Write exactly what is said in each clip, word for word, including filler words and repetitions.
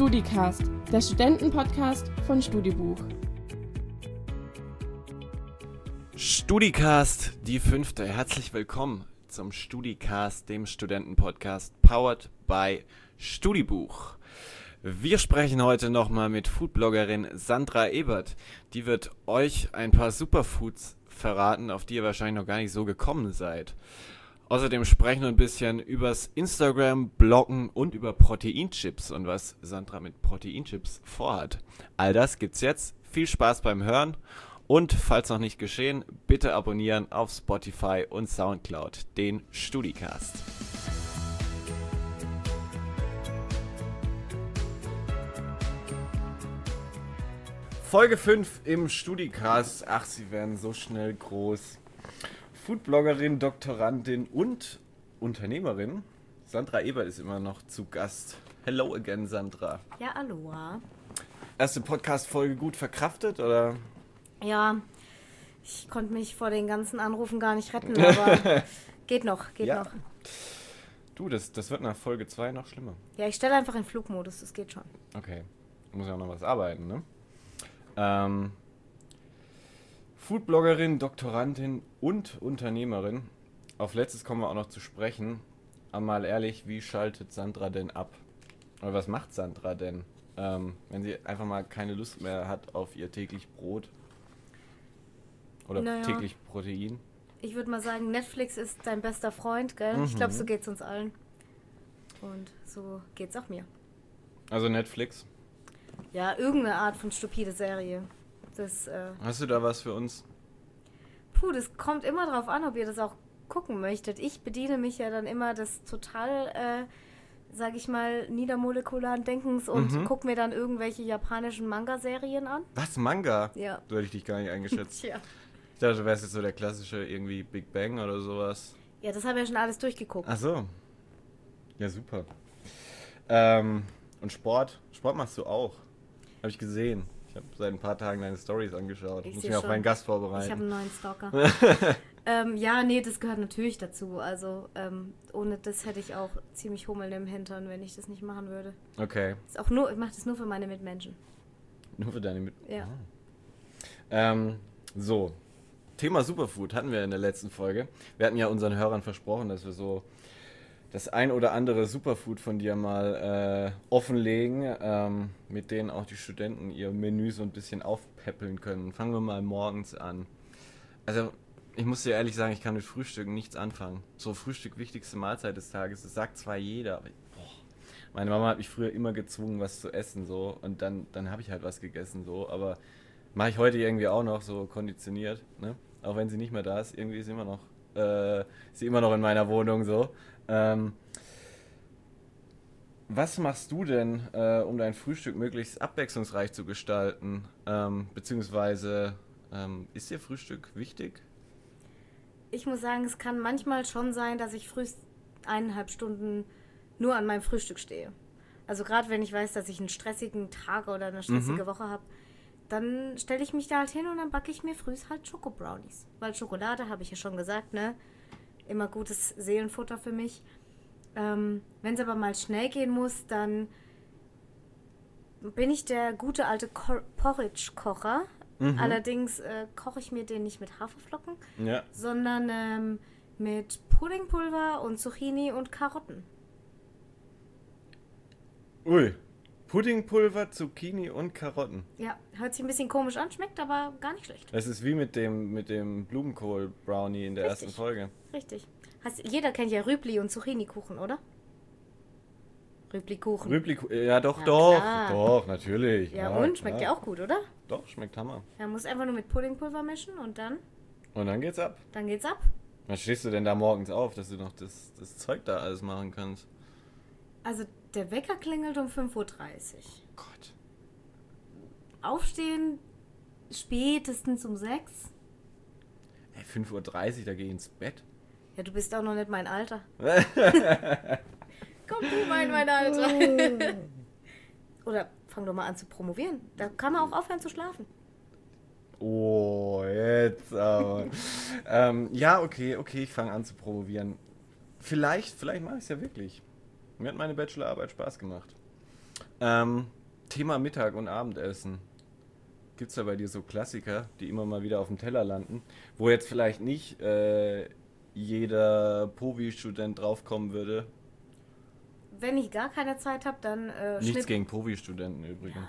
StudiCast, der Studentenpodcast von Studibuch. StudiCast, die fünfte. Herzlich willkommen zum StudiCast, dem Studentenpodcast, powered by Studibuch. Wir sprechen heute nochmal mit Foodbloggerin Sandra Ebert. Die wird euch ein paar Superfoods verraten, auf die ihr wahrscheinlich noch gar nicht so gekommen seid. Außerdem sprechen wir ein bisschen übers Instagram, Bloggen und über Proteinchips und was Sandra mit Proteinchips vorhat. All das gibt's jetzt. Viel Spaß beim Hören und, falls noch nicht geschehen, bitte abonnieren auf Spotify und Soundcloud den StudiCast. Folge fünf im StudiCast. Ach, sie werden so schnell groß. Foodbloggerin, Doktorandin und Unternehmerin Sandra Ebert ist immer noch zu Gast. Hello again, Sandra. Ja, aloha. Erste Podcast-Folge gut verkraftet, oder? Ja, ich konnte mich vor den ganzen Anrufen gar nicht retten, aber geht noch, geht ja. noch. Du, das, das wird nach Folge zwei noch schlimmer. Ja, ich stelle einfach in Flugmodus, das geht schon. Okay, muss ja auch noch was arbeiten, ne? Ähm... Foodbloggerin, Doktorandin und Unternehmerin. Auf letztes kommen wir auch noch zu sprechen. Aber mal ehrlich, wie schaltet Sandra denn ab? Oder was macht Sandra denn, ähm, wenn sie einfach mal keine Lust mehr hat auf ihr täglich Brot? Oder naja. täglich Protein? Ich würde mal sagen, Netflix ist dein bester Freund, gell? Mhm. Ich glaube, so geht's uns allen. Und so geht's auch mir. Also Netflix? Ja, irgendeine Art von stupide Serie. Das, äh, Hast du da was für uns? Puh, das kommt immer drauf an, ob ihr das auch gucken möchtet. Ich bediene mich ja dann immer des total, äh, sag ich mal, niedermolekularen Denkens und Mhm. gucke mir dann irgendwelche japanischen Manga-Serien an. Was, Manga? Ja. So hätte ich dich gar nicht eingeschätzt. Tja. Ich dachte, du wärst jetzt so der klassische irgendwie Big Bang oder sowas. Ja, das habe ich ja schon alles durchgeguckt. Ach so. Ja, super. Ähm, und Sport? Sport machst du auch. Habe ich gesehen. Ich habe seit ein paar Tagen deine Stories angeschaut. Ich muss mich auf meinen Gast vorbereiten. Ich habe einen neuen Stalker. ähm, ja, nee, das gehört natürlich dazu. Also ähm, ohne das hätte ich auch ziemlich Hummeln im Hintern, wenn ich das nicht machen würde. Okay. Ist auch nur, ich mache das nur für meine Mitmenschen. Nur für deine Mit... Ja. Oh. Ähm, so. Thema Superfood hatten wir in der letzten Folge. Wir hatten ja unseren Hörern versprochen, dass wir so das ein oder andere Superfood von dir mal äh, offenlegen, ähm, mit denen auch die Studenten ihr Menü so ein bisschen aufpäppeln können. Fangen wir mal morgens an. Also, ich muss dir ehrlich sagen, ich kann mit Frühstücken nichts anfangen. So, Frühstück, wichtigste Mahlzeit des Tages, das sagt zwar jeder, aber boah, meine Mama hat mich früher immer gezwungen, was zu essen, so, und dann, dann habe ich halt was gegessen, so, aber mache ich heute irgendwie auch noch so konditioniert, ne? Auch wenn sie nicht mehr da ist, irgendwie ist sie immer noch, äh, ist sie immer noch in meiner Wohnung, so. Ähm, was machst du denn, äh, um dein Frühstück möglichst abwechslungsreich zu gestalten? Ähm, beziehungsweise, ähm, ist dir Frühstück wichtig? Ich muss sagen, es kann manchmal schon sein, dass ich frühst eineinhalb Stunden nur an meinem Frühstück stehe. Also gerade wenn ich weiß, dass ich einen stressigen Tag oder eine stressige Mhm. Woche habe, dann stelle ich mich da halt hin und dann backe ich mir frühs halt Schokobrownies. Weil Schokolade, habe ich ja schon gesagt, ne? Immer gutes Seelenfutter für mich. Ähm, wenn es aber mal schnell gehen muss, dann bin ich der gute alte Cor- Porridge-Kocher. Mhm. Allerdings äh, koche ich mir den nicht mit Haferflocken, Ja. sondern ähm, mit Puddingpulver und Zucchini und Karotten. Ui. Puddingpulver, Zucchini und Karotten. Ja, hört sich ein bisschen komisch an, schmeckt aber gar nicht schlecht. Das ist wie mit dem, mit dem Blumenkohl-Brownie in der Richtig. ersten Folge. Richtig. Hast, jeder kennt ja Rübli und Zucchini-Kuchen, oder? Rübli-Kuchen. Rübli, ja doch, Ja, doch, klar. doch, natürlich. Ja, und? Schmeckt ja auch gut, oder? Doch, schmeckt Hammer. Ja, muss einfach nur mit Puddingpulver mischen und dann, Und dann geht's ab. dann geht's ab. Was stehst du denn da morgens auf, dass du noch das, das Zeug da alles machen kannst? Also der Wecker klingelt um fünf Uhr dreißig. Gott. Aufstehen spätestens um sechs. Hey, fünf Uhr dreißig, da geh ich ins Bett. Ja, du bist auch noch nicht mein Alter. Komm du mal in mein Alter. Oder fang doch mal an zu promovieren. Da kann man auch aufhören zu schlafen. Oh, jetzt aber. ähm, ja, okay, okay, ich fange an zu promovieren. Vielleicht, vielleicht mache ich es ja wirklich. Mir hat meine Bachelorarbeit Spaß gemacht. Ähm, Thema Mittag- und Abendessen. Gibt es da bei dir so Klassiker, die immer mal wieder auf dem Teller landen, wo jetzt vielleicht nicht äh, jeder Povi-Student draufkommen würde? Wenn ich gar keine Zeit habe, dann äh, Nichts Schnitt. gegen Povi-Studenten übrigens.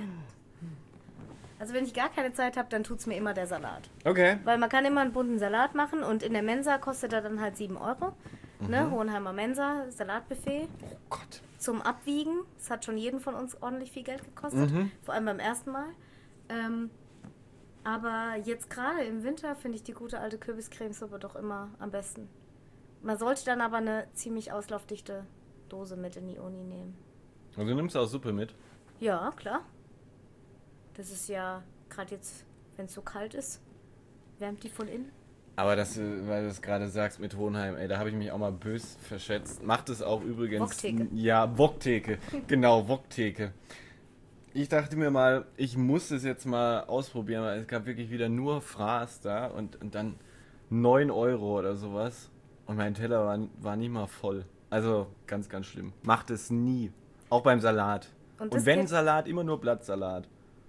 Also wenn ich gar keine Zeit habe, dann tut es mir immer der Salat. Okay. Weil man kann immer einen bunten Salat machen und in der Mensa kostet er dann halt sieben Euro. Mhm. Ne? Hohenheimer Mensa, Salatbuffet. Oh Gott. Zum Abwiegen. Das hat schon jeden von uns ordentlich viel Geld gekostet. Mhm. Vor allem beim ersten Mal. Ähm, aber jetzt gerade im Winter finde ich die gute alte Kürbiscremesuppe doch immer am besten. Man sollte dann aber eine ziemlich auslaufdichte Dose mit in die Uni nehmen. Und du nimmst auch Suppe mit? Ja, klar. Das ist ja, gerade jetzt, wenn es so kalt ist, wärmt die von innen. Aber das, äh, weil du es gerade sagst mit Hohenheim, ey, da habe ich mich auch mal bös verschätzt. Macht es auch übrigens. Woktheke. Ja, Woktheke. Genau, Woktheke. Ich dachte mir mal, ich muss es jetzt mal ausprobieren, weil es gab wirklich wieder nur Fraß da und, und dann neun Euro oder sowas. Und mein Teller war, war nie mal voll. Also ganz, ganz schlimm. Macht es nie. Auch beim Salat. Und Und, das wenn geht- Salat, immer nur Blattsalat.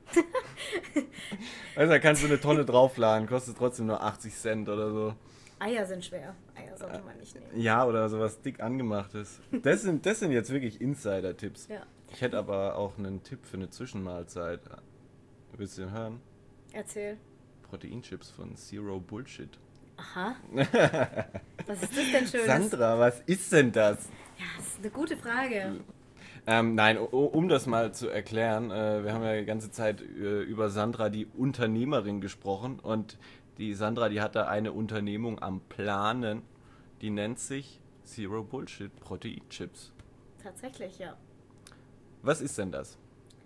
Also da kannst du eine Tonne draufladen, kostet trotzdem nur achtzig Cent oder so. Eier sind schwer. Eier sollte man nicht nehmen. Ja, oder sowas dick angemachtes. Das sind, das sind jetzt wirklich Insider-Tipps. Ja. Ich hätte aber auch einen Tipp für eine Zwischenmahlzeit. Willst du den hören? Erzähl. Proteinchips von Zero Bullshit. Aha. Was ist das denn Schönes? Sandra, was ist denn das? Ja, das ist eine gute Frage. Ähm, nein, o- um das mal zu erklären, äh, wir haben ja die ganze Zeit äh, über Sandra, die Unternehmerin, gesprochen. Und die Sandra, die hat da eine Unternehmung am Planen, die nennt sich Zero Bullshit Proteinchips. Tatsächlich, ja. Was ist denn das?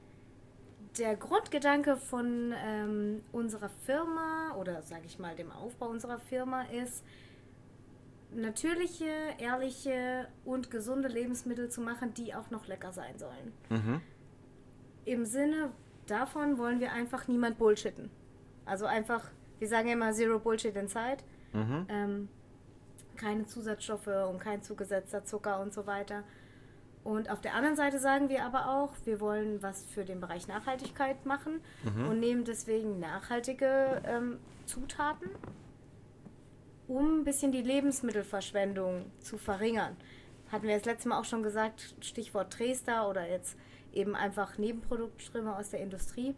Der Grundgedanke von ähm, unserer Firma oder sage ich mal dem Aufbau unserer Firma ist, natürliche, ehrliche und gesunde Lebensmittel zu machen, die auch noch lecker sein sollen. Mhm. Im Sinne davon wollen wir einfach niemand bullshitten. Also einfach, wir sagen ja immer Zero Bullshit inside. Mhm. Ähm, keine Zusatzstoffe und kein zugesetzter Zucker und so weiter. Und auf der anderen Seite sagen wir aber auch, wir wollen was für den Bereich Nachhaltigkeit machen und nehmen deswegen nachhaltige ähm, Zutaten, um ein bisschen die Lebensmittelverschwendung zu verringern. Hatten wir das letzte Mal auch schon gesagt, Stichwort Trester oder jetzt eben einfach Nebenproduktströme aus der Industrie,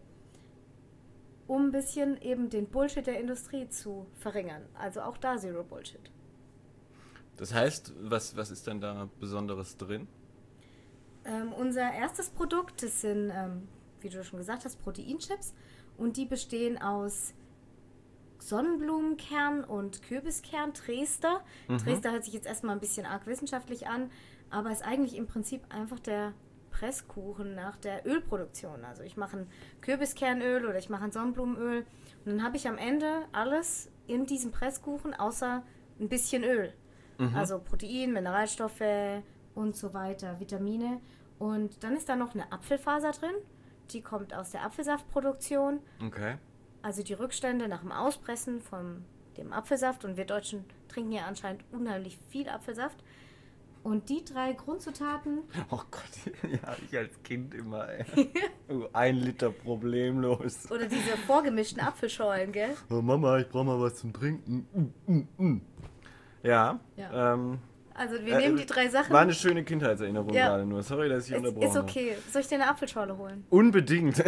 um ein bisschen eben den Bullshit der Industrie zu verringern. Also auch da Zero Bullshit. Das heißt, was, was ist denn da Besonderes drin? Ähm, unser erstes Produkt, das sind, ähm, wie du schon gesagt hast, Proteinchips und die bestehen aus Sonnenblumenkern und Kürbiskern, Trester. Mhm. Trester hört sich jetzt erstmal ein bisschen arg wissenschaftlich an, aber ist eigentlich im Prinzip einfach der Presskuchen nach der Ölproduktion. Also ich mache ein Kürbiskernöl oder ich mache ein Sonnenblumenöl und dann habe ich am Ende alles in diesem Presskuchen außer ein bisschen Öl. Mhm. Also Protein, Mineralstoffe und so weiter, Vitamine. Und dann ist da noch eine Apfelfaser drin, die kommt aus der Apfelsaftproduktion. Okay. Also die Rückstände nach dem Auspressen von dem Apfelsaft. Und wir Deutschen trinken ja anscheinend unheimlich viel Apfelsaft. Und die drei Grundzutaten, Oh Gott, ja, ich als Kind immer, ey. Oh, ein Liter problemlos. oder diese vorgemischten Apfelschorlen, gell? Oh, Mama, ich brauche mal was zum Trinken. Mm, mm, mm. Ja, Ja. Ähm, Also wir äh, nehmen die drei Sachen. war eine schöne Kindheitserinnerung Ja. gerade nur. Sorry, dass ich ist, unterbrochen ist okay. Soll ich dir eine Apfelschorle holen? habe. Unbedingt.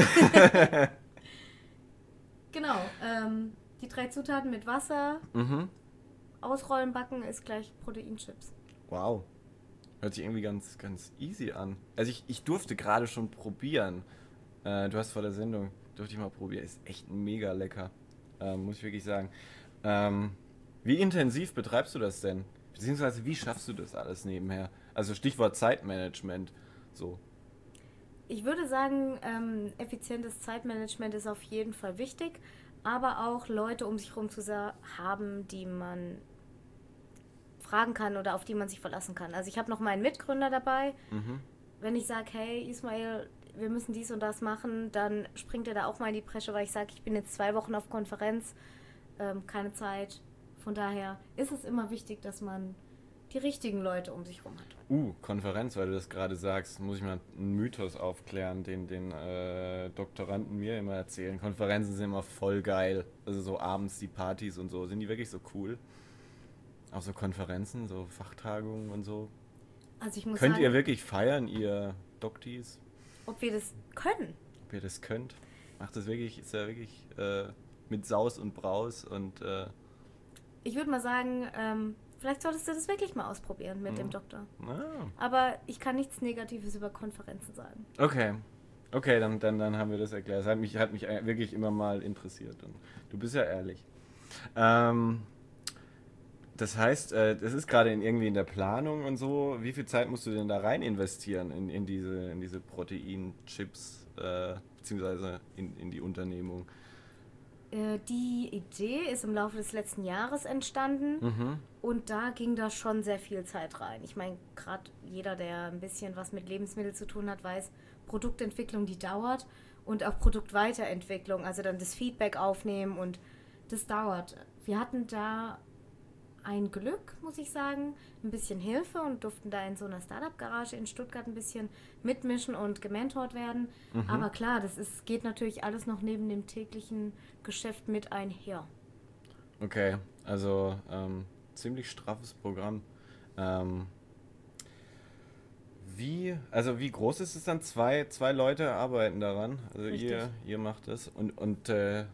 Genau. Ähm, die drei Zutaten mit Wasser, mhm. ausrollen, backen ist gleich Proteinchips. Wow. Hört sich irgendwie ganz, ganz easy an. Also ich, ich durfte gerade schon probieren. Äh, du hast vor der Sendung, durfte ich mal probieren. Ist echt mega lecker. Ähm, muss ich wirklich sagen. Ähm, wie intensiv betreibst du das denn? Beziehungsweise wie schaffst du das alles nebenher? Also Stichwort Zeitmanagement. So. Ich würde sagen, ähm, effizientes Zeitmanagement ist auf jeden Fall wichtig, aber auch Leute um sich herum zu sa- haben, die man fragen kann oder auf die man sich verlassen kann. Also ich habe noch meinen Mitgründer dabei. Mhm. Wenn ich sage, hey Ismail, wir müssen dies und das machen, dann springt er da auch mal in die Bresche, weil ich sage, ich bin jetzt zwei Wochen auf Konferenz, ähm, keine Zeit. Von daher ist es immer wichtig, dass man die richtigen Leute um sich rum hat. Uh, Konferenz, weil du das gerade sagst, muss ich mal einen Mythos aufklären, den den äh, Doktoranden mir immer erzählen. Konferenzen sind immer voll geil. Also so abends die Partys und so. Sind die wirklich so cool? Auch so Konferenzen, so Fachtagungen und so. Also ich muss Könnt sagen, ihr wirklich feiern, ihr Doktis? ob wir das können. Ob ihr das könnt? Macht das wirklich, ist ja wirklich äh, mit Saus und Braus und äh, Ich würde mal sagen, ähm, vielleicht solltest du das wirklich mal ausprobieren mit Mhm. dem Doktor. ah. Aber ich kann nichts Negatives über Konferenzen sagen. Okay. Okay, dann, dann, dann haben wir das erklärt. Das hat mich, hat mich wirklich immer mal interessiert. Und du bist ja ehrlich. Ähm, das heißt, äh, das ist gerade in, irgendwie in der Planung und so. Wie viel Zeit musst du denn da rein investieren in, in diese, in diese Proteinchips, äh, beziehungsweise in, in die Unternehmung? Äh, die Idee ist im Laufe des letzten Jahres entstanden Mhm. und da ging da schon sehr viel Zeit rein. Ich meine, gerade jeder, der ein bisschen was mit Lebensmitteln zu tun hat, weiß, Produktentwicklung, die dauert und auch Produktweiterentwicklung, also dann das Feedback aufnehmen und das dauert. Wir hatten da ein Glück, muss ich sagen, ein bisschen Hilfe und durften da in so einer Startup-Garage in Stuttgart ein bisschen mitmischen und gementort werden. Mhm. Aber klar, das ist, geht natürlich alles noch neben dem täglichen Geschäft mit einher. Okay, also ähm, ziemlich straffes Programm. Ähm, wie, also wie groß ist es dann? Zwei, zwei Leute arbeiten daran. Also Richtig. ihr, ihr macht das. Und, und äh,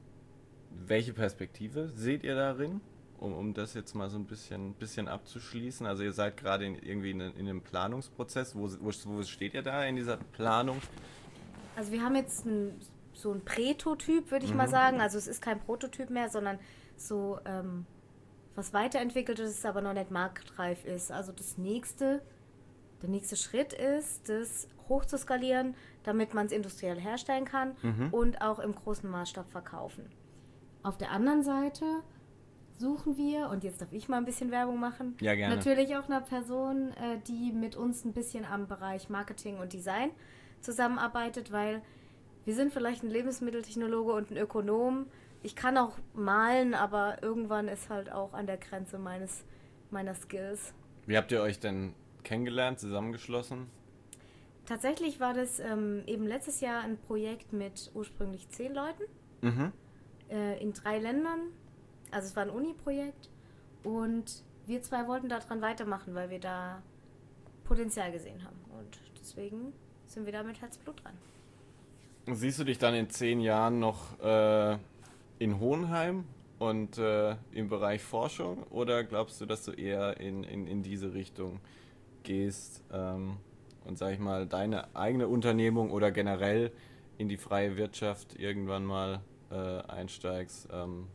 welche Perspektive seht ihr darin? Um, um das jetzt mal so ein bisschen, bisschen abzuschließen. Also ihr seid gerade in, irgendwie in, in einem Planungsprozess. Wo, wo, wo steht ihr da in dieser Planung? Also wir haben jetzt ein, so ein Prätotyp, würde ich mal Mhm. sagen. Also es ist kein Prototyp mehr, sondern so ähm, was weiterentwickeltes, aber noch nicht marktreif ist. Also das nächste, der nächste Schritt ist, das hochzuskalieren, damit man es industriell herstellen kann Mhm. und auch im großen Maßstab verkaufen. Auf der anderen Seite suchen wir, und jetzt darf ich mal ein bisschen Werbung machen, Ja, gerne. natürlich auch eine Person, äh, die mit uns ein bisschen am Bereich Marketing und Design zusammenarbeitet, weil wir sind vielleicht ein Lebensmitteltechnologe und ein Ökonom. Ich kann auch malen, aber irgendwann ist halt auch an der Grenze meines, meiner Skills. Wie habt ihr euch denn kennengelernt, zusammengeschlossen? Tatsächlich war das ähm, eben letztes Jahr ein Projekt mit ursprünglich zehn Leuten Mhm. äh, in drei Ländern. Also es war ein Uni-Projekt und wir zwei wollten daran weitermachen, weil wir da Potenzial gesehen haben. Und deswegen sind wir da mit Herzblut dran. Siehst du dich dann in zehn Jahren noch äh, in Hohenheim und äh, im Bereich Forschung oder glaubst du, dass du eher in, in, in diese Richtung gehst ähm, und sag ich mal deine eigene Unternehmung oder generell in die freie Wirtschaft irgendwann mal äh, einsteigst? Ähm,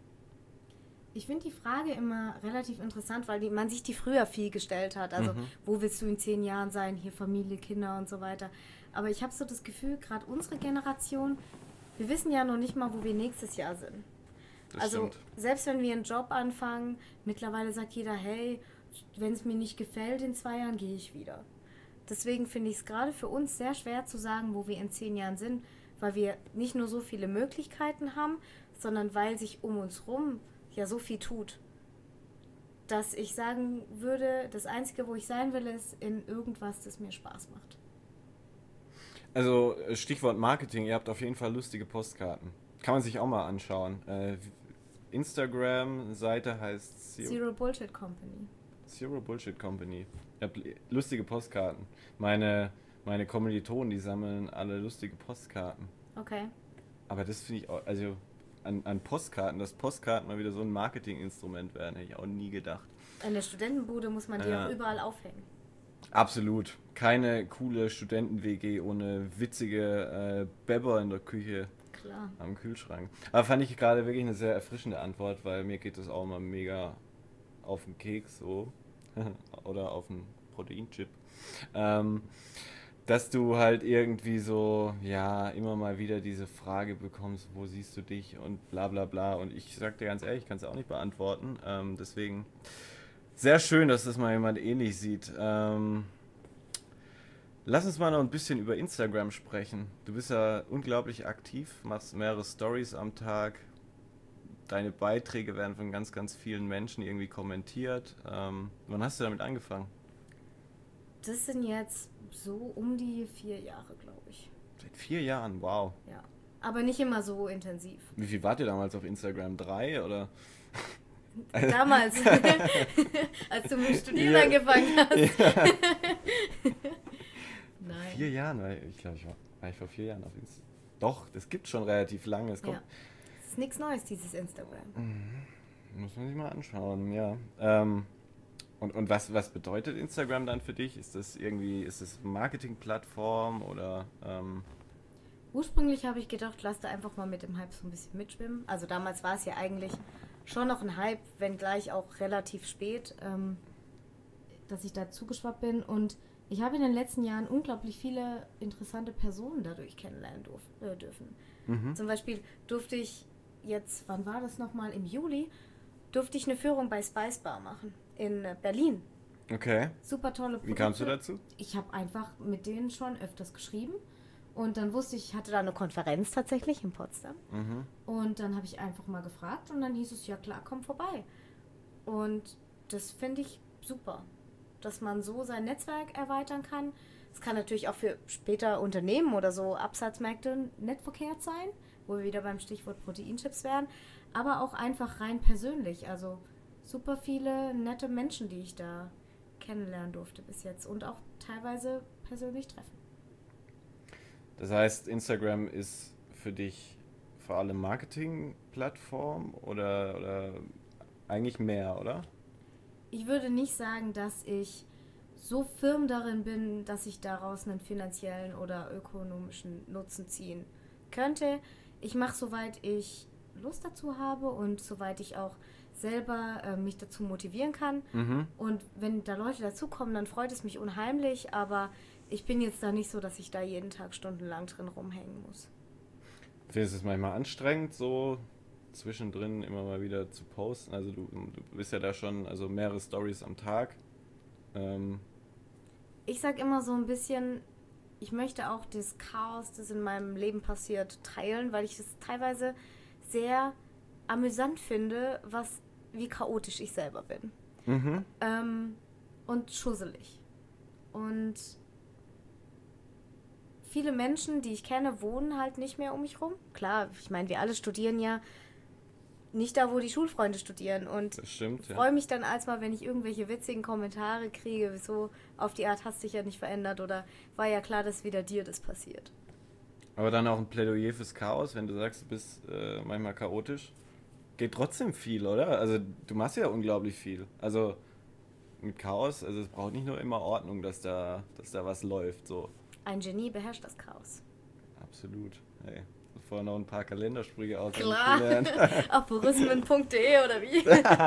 Ich finde die Frage immer relativ interessant, weil die, man sich die früher viel gestellt hat. Also, Mhm. wo willst du in zehn Jahren sein? Hier Familie, Kinder und so weiter. Aber ich habe so das Gefühl, gerade unsere Generation, wir wissen ja noch nicht mal, wo wir nächstes Jahr sind. das Also, stimmt. selbst wenn wir einen Job anfangen, mittlerweile sagt jeder, hey, wenn es mir nicht gefällt, in zwei Jahren gehe ich wieder. Deswegen finde ich es gerade für uns sehr schwer zu sagen, wo wir in zehn Jahren sind, weil wir nicht nur so viele Möglichkeiten haben, sondern weil sich um uns rum ja so viel tut, dass ich sagen würde, das Einzige, wo ich sein will, ist in irgendwas, das mir Spaß macht. Also äh, Stichwort Marketing, ihr habt auf jeden Fall lustige Postkarten. Kann man sich auch mal anschauen. Äh, Instagram-Seite heißt Zero, Zero Bullshit Company. Zero Bullshit Company. Ihr habt lustige Postkarten. Meine, meine Kommilitonen, die sammeln alle lustige Postkarten. Okay. Aber das finde ich auch, also an, an Postkarten, dass Postkarten mal wieder so ein Marketinginstrument werden, hätte ich auch nie gedacht. In der Studentenbude muss man die Ja. auch überall aufhängen. Absolut. Keine coole Studenten-W G ohne witzige äh, Bäbber in der Küche Klar. am Kühlschrank. Aber fand ich gerade wirklich eine sehr erfrischende Antwort, weil mir geht das auch immer mega auf den Keks so. Oder auf den Proteinchip. Ähm, dass du halt irgendwie so, ja, immer mal wieder diese Frage bekommst, wo siehst du dich und bla bla bla. Und ich sag dir ganz ehrlich, ich kann es auch nicht beantworten. Ähm, deswegen sehr schön, dass das mal jemand ähnlich sieht. Ähm, lass uns mal noch ein bisschen über Instagram sprechen. Du bist ja unglaublich aktiv, machst mehrere Stories am Tag, deine Beiträge werden von ganz, ganz vielen Menschen irgendwie kommentiert. Ähm, wann hast du damit angefangen? Das sind jetzt so um die vier Jahre, glaube ich. Seit vier Jahren, wow. Ja, aber nicht immer so intensiv. Wie viel wart ihr damals auf Instagram? Drei oder? Damals, als du mit Studieren ja. angefangen hast. Ja. Nein. Vier Jahren, ich glaube, ich war, war ich vor vier Jahren auf Instagram. Doch, das gibt schon relativ lange. Es kommt. Ja. Das ist nichts Neues, dieses Instagram. Mhm. Muss man sich mal anschauen, ja. Ähm, und und was, was bedeutet Instagram dann für dich? Ist das irgendwie, ist das Marketing-Plattform oder? Ähm Ursprünglich habe ich gedacht, lass da einfach mal mit dem Hype so ein bisschen mitschwimmen. Also damals war es ja eigentlich schon noch ein Hype, wenngleich auch relativ spät, ähm, dass ich da zugeschwappt bin. Und ich habe in den letzten Jahren unglaublich viele interessante Personen dadurch kennenlernen durf, äh, dürfen. Mhm. Zum Beispiel durfte ich jetzt, wann war das nochmal, im Juli, durfte ich eine Führung bei Spice Bar machen in Berlin. Okay. Super tolle Produkte. Wie kamst du dazu? Ich habe einfach mit denen schon öfters geschrieben. Und dann wusste ich, ich hatte da eine Konferenz tatsächlich in Potsdam. Mhm. Und dann habe ich einfach mal gefragt und dann hieß es, ja klar, komm vorbei. Und das finde ich super, dass man so sein Netzwerk erweitern kann. Es kann natürlich auch für später Unternehmen oder so Absatzmärkte nicht verkehrt sein, wo wir wieder beim Stichwort Proteinchips wären, aber auch einfach rein persönlich. Also super viele nette Menschen, die ich da kennenlernen durfte bis jetzt und auch teilweise persönlich treffen. Das heißt, Instagram ist für dich vor allem Marketing-Plattform oder, oder eigentlich mehr, oder? Ich würde nicht sagen, dass ich so firm darin bin, dass ich daraus einen finanziellen oder ökonomischen Nutzen ziehen könnte. Ich mache, soweit ich Lust dazu habe und soweit ich auch selber äh, mich dazu motivieren kann. Mhm. Und wenn da Leute dazukommen, dann freut es mich unheimlich, aber ich bin jetzt da nicht so, dass ich da jeden Tag stundenlang drin rumhängen muss. Findest du es manchmal anstrengend, so zwischendrin immer mal wieder zu posten? Also du, du bist ja da schon, also mehrere Stories am Tag. Ähm ich sag immer so ein bisschen, ich möchte auch das Chaos, das in meinem Leben passiert, teilen, weil ich das teilweise sehr amüsant finde, was wie chaotisch ich selber bin. Mhm. Ähm, und schusselig. Und viele Menschen, die ich kenne, wohnen halt nicht mehr um mich rum. Klar, ich meine, wir alle studieren ja nicht da, wo die Schulfreunde studieren. Und das stimmt, ja. freue mich dann als mal, wenn ich irgendwelche witzigen Kommentare kriege, so auf die Art, hast dich ja nicht verändert oder war ja klar, dass wieder dir das passiert. Aber dann auch ein Plädoyer fürs Chaos, wenn du sagst, du bist äh, manchmal chaotisch. Geht trotzdem viel, oder? Also du machst ja unglaublich viel. Also mit Chaos, also es braucht nicht nur immer Ordnung, dass da, dass da was läuft, so. Ein Genie beherrscht das Chaos. Absolut. Hey, vorher noch ein paar Kalendersprüche aus. Klar. Aphorismen punkt de oder wie?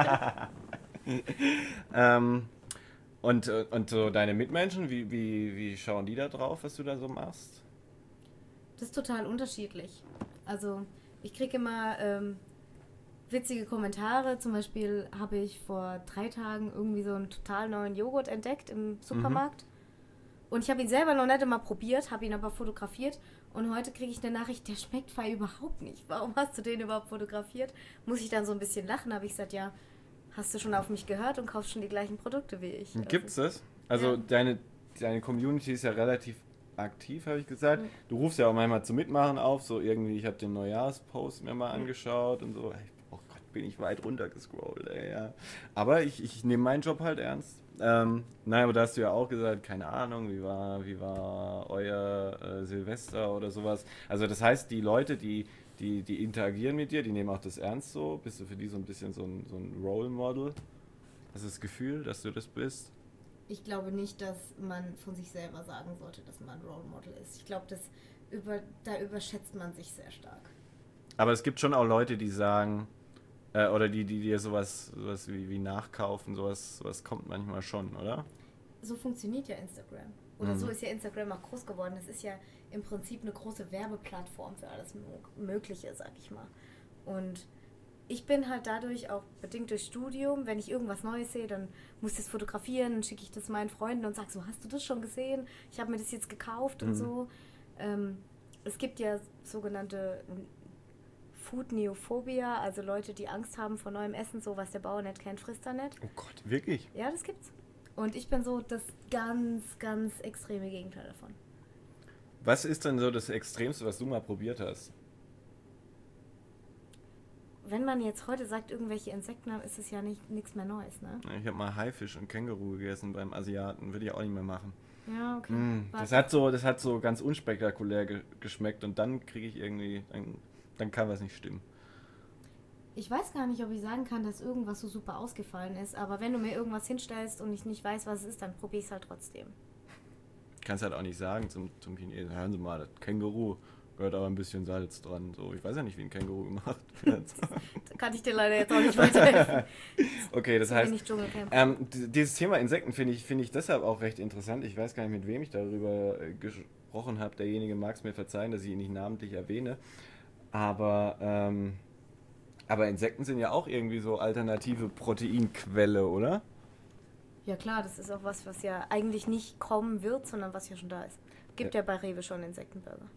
ähm, und, und so deine Mitmenschen, wie, wie, wie schauen die da drauf, was du da so machst? Das ist total unterschiedlich. Also ich kriege immer ähm, witzige Kommentare. Zum Beispiel habe ich vor drei Tagen irgendwie so einen total neuen Joghurt entdeckt im Supermarkt. Mhm. Und ich habe ihn selber noch nicht einmal probiert, habe ihn aber fotografiert. Und heute kriege ich eine Nachricht, der schmeckt frei überhaupt nicht. Warum hast du den überhaupt fotografiert? Muss ich dann so ein bisschen lachen. Habe ich gesagt, ja, hast du schon auf mich gehört und kaufst schon die gleichen Produkte wie ich. Gibt es das? Also ja. deine, deine Community ist ja relativ aktiv, habe ich gesagt. Mhm. Du rufst ja auch manchmal zum Mitmachen auf, so irgendwie, ich habe den Neujahrspost mir mal mhm. angeschaut und so. Oh Gott, bin ich weit runter gescrollt, ey, ja. Aber ich, ich nehme meinen Job halt ernst. Ähm, naja, aber da hast du ja auch gesagt, keine Ahnung, wie war, wie war euer äh, Silvester oder sowas. Also das heißt, die Leute, die, die, die interagieren mit dir, die nehmen auch das ernst so. Bist du für die so ein bisschen so ein, so ein Role Model? Hast du das Gefühl, dass du das bist? Ich glaube nicht, dass man von sich selber sagen sollte, dass man ein Role Model ist. Ich glaube, das über, da überschätzt man sich sehr stark. Aber es gibt schon auch Leute, die sagen, äh, oder die, die dir sowas, sowas wie, wie nachkaufen, sowas, sowas kommt manchmal schon, oder? So funktioniert ja Instagram. Oder mhm. so ist ja Instagram auch groß geworden. Das ist ja im Prinzip eine große Werbeplattform für alles Mögliche, sag ich mal. Und ich bin halt dadurch auch bedingt durch Studium, wenn ich irgendwas Neues sehe, dann muss ich das fotografieren, dann schicke ich das meinen Freunden und sage so, hast du das schon gesehen? Ich habe mir das jetzt gekauft mhm. und so. Ähm, es gibt ja sogenannte Food Neophobia, also Leute, die Angst haben vor neuem Essen, so was der Bauer nicht kennt, frisst er nicht. Oh Gott, wirklich? Ja, das gibt's. Und ich bin so das ganz, ganz extreme Gegenteil davon. Was ist denn so das Extremste, was du mal probiert hast? Wenn man jetzt heute sagt, irgendwelche Insekten haben, ist es ja nicht nichts mehr Neues, ne? Ich habe mal Haifisch und Känguru gegessen beim Asiaten. Würde ich auch nicht mehr machen. Ja, okay. Mm, das hat so, das hat so ganz unspektakulär ge- geschmeckt und dann kriege ich irgendwie, dann, dann kann was nicht stimmen. Ich weiß gar nicht, ob ich sagen kann, dass irgendwas so super ausgefallen ist, aber wenn du mir irgendwas hinstellst und ich nicht weiß, was es ist, dann probiere ich es halt trotzdem. Kannst halt auch nicht sagen zum, zum Chinesen, hören Sie mal, das Känguru gehört aber ein bisschen Salz dran. So, ich weiß ja nicht, wie ein Känguru gemacht wird. Da kann ich dir leider jetzt auch nicht weiterhelfen. Okay, das So heißt, wenig Dschungelcamp. ähm, d- dieses Thema Insekten finde ich, finde ich deshalb auch recht interessant. Ich weiß gar nicht, mit wem ich darüber äh, gesprochen habe. Derjenige mag es mir verzeihen, dass ich ihn nicht namentlich erwähne. Aber, ähm, aber Insekten sind ja auch irgendwie so alternative Proteinquelle, oder? Ja klar, das ist auch was, was ja eigentlich nicht kommen wird, sondern was ja schon da ist. Gibt ja, ja bei Rewe schon Insektenburger.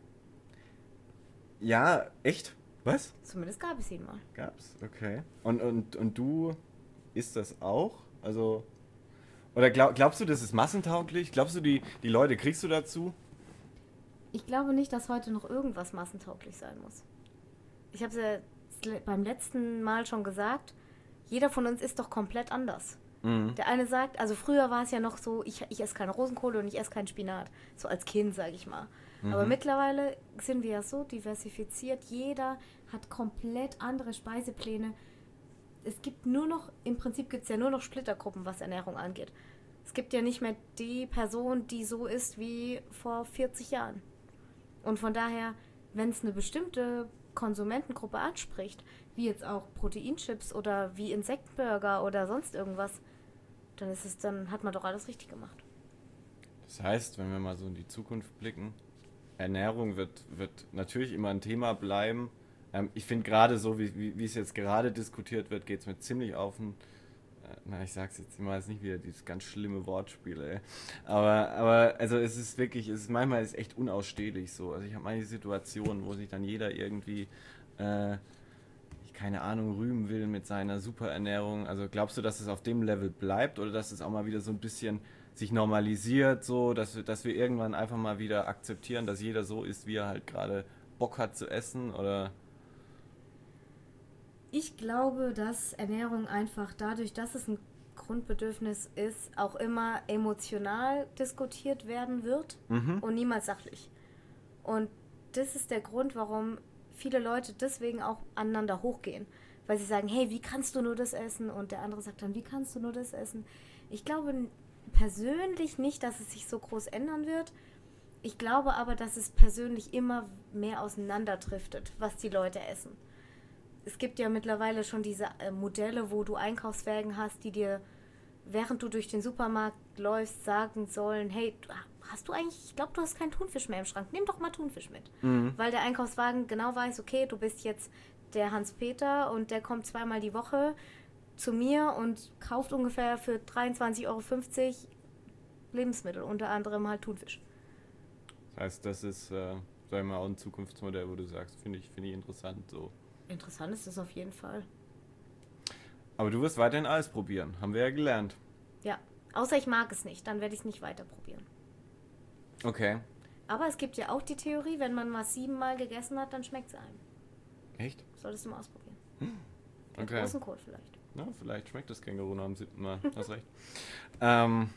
Ja, echt? Was? Zumindest gab es ihn mal. Gab's, okay. Und, und, und du isst das auch? Also, oder glaub, glaubst du, das ist massentauglich? Glaubst du, die, die Leute kriegst du dazu? Ich glaube nicht, dass heute noch irgendwas massentauglich sein muss. Ich habe es ja beim letzten Mal schon gesagt, jeder von uns ist doch komplett anders. Mhm. Der eine sagt, also früher war es ja noch so, ich, ich esse keine Rosenkohle und ich esse keinen Spinat. So als Kind, sage ich mal. Mhm. Aber mittlerweile sind wir ja so diversifiziert. Jeder hat komplett andere Speisepläne. Es gibt nur noch, im Prinzip gibt es ja nur noch Splittergruppen, was Ernährung angeht. Es gibt ja nicht mehr die Person, die so ist wie vor vierzig Jahren. Und von daher, wenn es eine bestimmte Konsumentengruppe anspricht, wie jetzt auch Proteinchips oder wie Insektenburger oder sonst irgendwas, dann ist es, dann hat man doch alles richtig gemacht. Das heißt, wenn wir mal so in die Zukunft blicken, Ernährung wird, wird natürlich immer ein Thema bleiben. Ähm, ich finde gerade so, wie, wie, wie es jetzt gerade diskutiert wird, geht es mir ziemlich auf den, äh, na ich sag's jetzt immer, jetzt nicht wieder dieses ganz schlimme Wortspiel, ey. Aber, aber also es ist wirklich, es ist manchmal ist echt unausstehlich so. Also ich habe manche Situationen, wo sich dann jeder irgendwie äh, keine Ahnung, rühmen will mit seiner Superernährung. Also glaubst du, dass es auf dem Level bleibt oder dass es auch mal wieder so ein bisschen sich normalisiert, so, dass wir, dass wir irgendwann einfach mal wieder akzeptieren, dass jeder so isst, wie er halt gerade Bock hat zu essen, oder? Ich glaube, dass Ernährung einfach dadurch, dass es ein Grundbedürfnis ist, auch immer emotional diskutiert werden wird mhm. und niemals sachlich. Und das ist der Grund, warum viele Leute deswegen auch aneinander hochgehen, weil sie sagen, hey, wie kannst du nur das essen? Und der andere sagt dann, wie kannst du nur das essen? Ich glaube persönlich nicht, dass es sich so groß ändern wird. Ich glaube aber, dass es persönlich immer mehr auseinanderdriftet, was die Leute essen. Es gibt ja mittlerweile schon diese äh, Modelle, wo du Einkaufswagen hast, die dir, während du durch den Supermarkt läufst, sagen sollen, hey, hast du eigentlich, ich glaube, du hast keinen Thunfisch mehr im Schrank, nimm doch mal Thunfisch mit. Mhm. Weil der Einkaufswagen genau weiß, okay, du bist jetzt der Hans-Peter und der kommt zweimal die Woche zu mir und kauft ungefähr für dreiundzwanzig Euro fünfzig Lebensmittel, unter anderem halt Thunfisch. Das heißt, das ist, äh, sagen wir mal, auch ein Zukunftsmodell, wo du sagst, finde ich, finde ich interessant so. Interessant ist das auf jeden Fall. Aber du wirst weiterhin alles probieren, haben wir ja gelernt. Ja, außer ich mag es nicht, dann werde ich es nicht weiter probieren. Okay. Aber es gibt ja auch die Theorie, wenn man was siebenmal gegessen hat, dann schmeckt es einem. Echt? Solltest du mal ausprobieren. Hm. Mit Okay. großen Kohl vielleicht. Na, vielleicht schmeckt das Känguru noch am siebten Mal. Hast recht. ähm,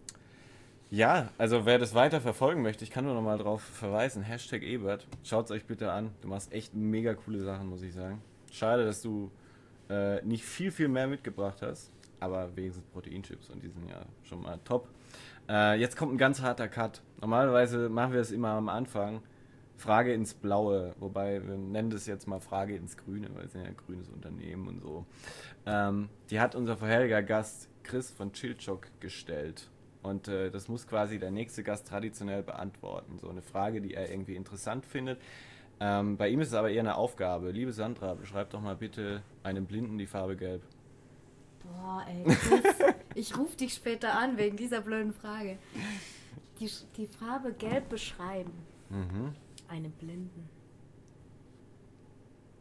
ja, also wer das weiter verfolgen möchte, ich kann nur noch mal drauf verweisen. Hashtag Ebert. Schaut es euch bitte an. Du machst echt mega coole Sachen, muss ich sagen. Schade, dass du äh, nicht viel, viel mehr mitgebracht hast. Aber wenigstens Proteinchips und die sind ja schon mal top. Äh, jetzt kommt ein ganz harter Cut. Normalerweise machen wir es immer am Anfang. Frage ins Blaue, wobei wir nennen das jetzt mal Frage ins Grüne, weil es sind ja ein grünes Unternehmen und so. Ähm, die hat unser vorheriger Gast Chris von Chilchok gestellt. Und äh, das muss quasi der nächste Gast traditionell beantworten. So eine Frage, die er irgendwie interessant findet. Ähm, bei ihm ist es aber eher eine Aufgabe. Liebe Sandra, beschreib doch mal bitte einem Blinden die Farbe Gelb. Boah, ey, Chris, ich rufe dich später an wegen dieser blöden Frage. Die, die Farbe Gelb beschreiben. Mhm. Einem Blinden.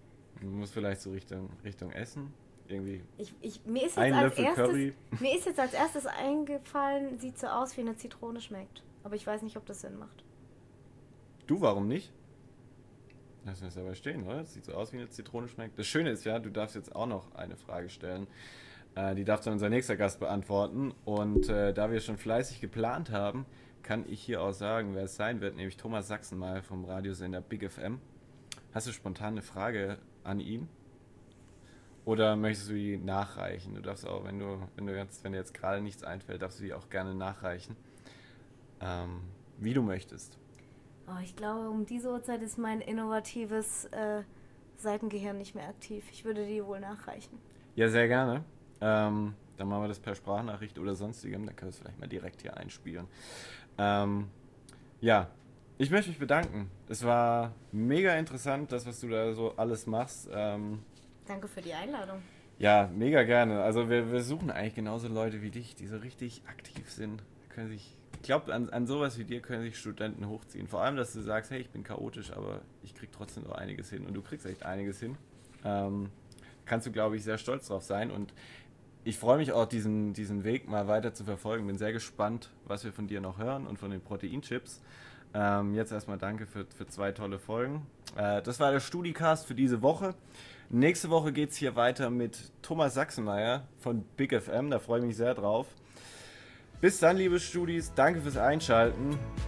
Du musst vielleicht so Richtung, Richtung Essen. Irgendwie. Ich, ich, mir, ist jetzt Ein als Löffel erstes, Curry. mir ist jetzt als erstes eingefallen, sieht so aus, wie eine Zitrone schmeckt. Aber ich weiß nicht, ob das Sinn macht. Du, warum nicht? Lass uns dabei stehen, oder? Das sieht so aus, wie eine Zitrone schmeckt. Das Schöne ist ja, du darfst jetzt auch noch eine Frage stellen. Äh, die darf dann unser nächster Gast beantworten. Und äh, da wir schon fleißig geplant haben, kann ich hier auch sagen, wer es sein wird, nämlich Thomas Sachsenmeier vom Radiosender Big F M. Hast du spontan eine Frage an ihn? Oder möchtest du die nachreichen? Du darfst auch, wenn du, wenn du jetzt, wenn dir jetzt gerade nichts einfällt, darfst du die auch gerne nachreichen. Ähm, wie du möchtest. Oh, ich glaube, um diese Uhrzeit ist mein innovatives äh, Seitengehirn nicht mehr aktiv. Ich würde die wohl nachreichen. Ja, sehr gerne. Ähm, dann machen wir das per Sprachnachricht oder sonstigem. Dann können wir es vielleicht mal direkt hier einspielen. Ähm, ja, ich möchte mich bedanken. Es war mega interessant, das, was du da so alles machst. Ähm, Danke für die Einladung. Ja, mega gerne. Also wir, wir suchen eigentlich genauso Leute wie dich, die so richtig aktiv sind. Können sich, ich glaube, an, an sowas wie dir können sich Studenten hochziehen. Vor allem, dass du sagst, hey, ich bin chaotisch, aber ich krieg trotzdem noch einiges hin. Und du kriegst echt einiges hin. Ähm, kannst du, glaube ich, sehr stolz drauf sein. Und ich freue mich auch, diesen, diesen Weg mal weiter zu verfolgen. Bin sehr gespannt, was wir von dir noch hören und von den Proteinchips. Ähm, jetzt erstmal danke für, für zwei tolle Folgen. Äh, das war der StudiCast für diese Woche. Nächste Woche geht es hier weiter mit Thomas Sachsenmeier von Big F M. Da freue ich mich sehr drauf. Bis dann, liebe Studis. Danke fürs Einschalten.